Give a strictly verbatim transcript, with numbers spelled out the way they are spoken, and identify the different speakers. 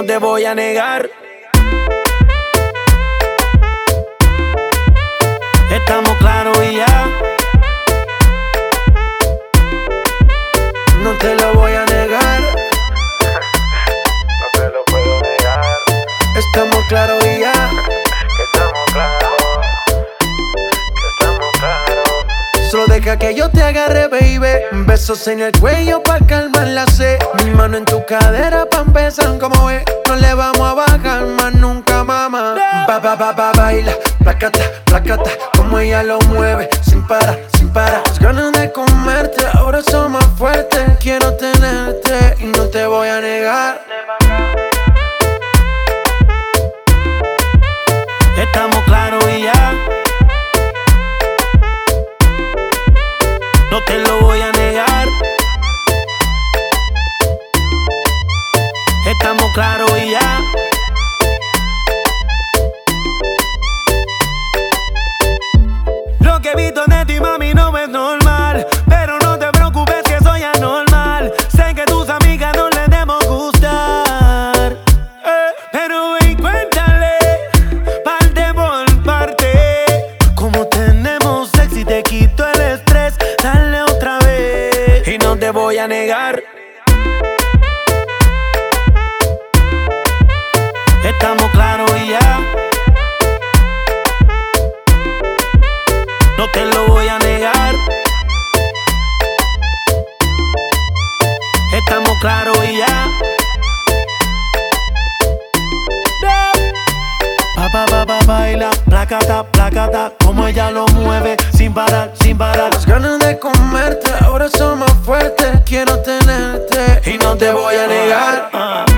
Speaker 1: te voy a negar. Estamos claros y ya. No te lo voy a negar.
Speaker 2: No te lo puedo negar.
Speaker 1: Estamos claros y ya.
Speaker 2: Que estamos claros. Que estamos claros.
Speaker 1: Solo deja que yo te agarre, baby. Besos en el cuello pa' calmar la sed. Mi mano en tu cadera pa' empezar, como ves. No le vamos a bajar más nunca, mamá. Ba, ba, ba, ba, baila, placata, placata. Como ella lo mueve, sin parar, sin parar. Las ganas de comerte, ahora son más fuertes. Quiero tenerte y no te voy a negar. Estamos claros y ya. No te lo voy a negar. Estamos claros y ya. Lo que he visto de ti, mami, no es normal. Pero no te preocupes que soy anormal. Sé que tus amigas no les debemos gustar, eh, pero ven, cuéntale parte por parte. Como tenemos sexy, te quito el estrés. Dale otra vez y no te voy a negar. Estamos claros y ya. No te lo voy a negar. Estamos claros y ya. Pa, pa, pa, pa, baila, placata, placata. Como ella lo mueve, sin parar, sin parar. Las ganas de comerte, ahora son más fuertes. Quiero tenerte y no te voy a negar.